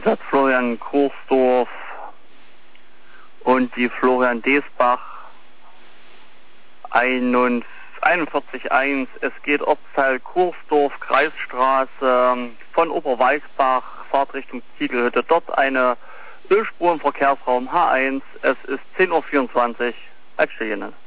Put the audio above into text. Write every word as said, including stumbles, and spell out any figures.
Einsatz Florian Kursdorf und die Florian Desbach einundvierzig eins. Es geht Ortsteil Kursdorf, Kreisstraße von Oberweißbach, Fahrtrichtung Ziegelhütte. Dort eine Ölspur im Verkehrsraum H eins. Es ist zehn Uhr vierundzwanzig. Halt stehen.